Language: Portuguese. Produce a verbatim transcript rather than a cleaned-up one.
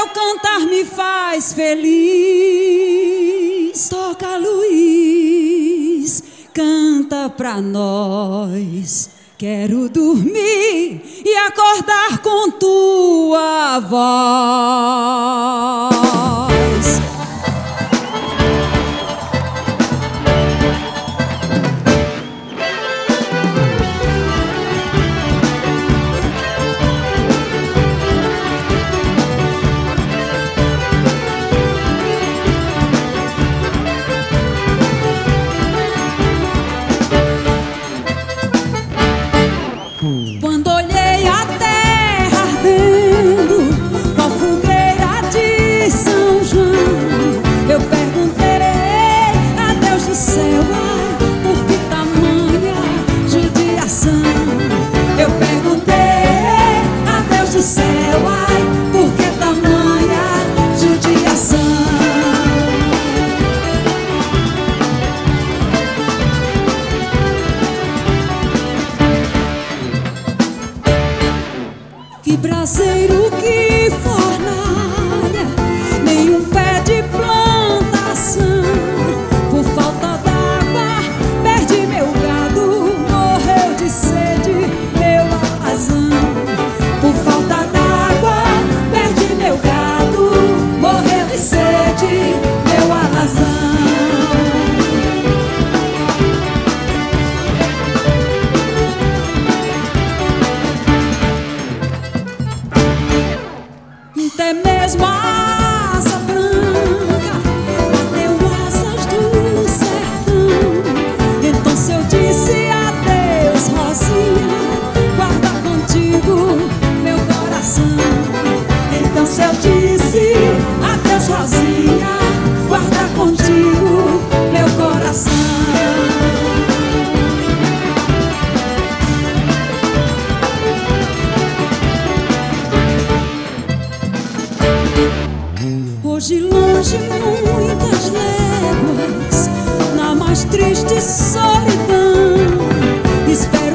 teu cantar me faz feliz. Toca, Luiz, canta pra nós. Quero dormir e acordar com tua voz. Quando olhei a terra ardendo com a fogueira de São João, eu perguntei a Deus do céu, ai, por que tamanha judiação? Eu perguntei a Deus do céu, ai, por que tamanha judiação? Que braseiro, que fornalha, nenhum pé de plantação. Por falta d'água, perdi meu gado, morreu de sede meu alazão. Por falta d'água, perdi meu gado, morreu de sede meu alazão. Até mesmo a asa branca bateu asas do sertão. Então se eu disse adeus, Rosinha, guarda contigo meu coração. Então se eu disse adeus, Rosinha, guarda contigo meu coração. Hoje longe muitas léguas, na mais triste solidão, espero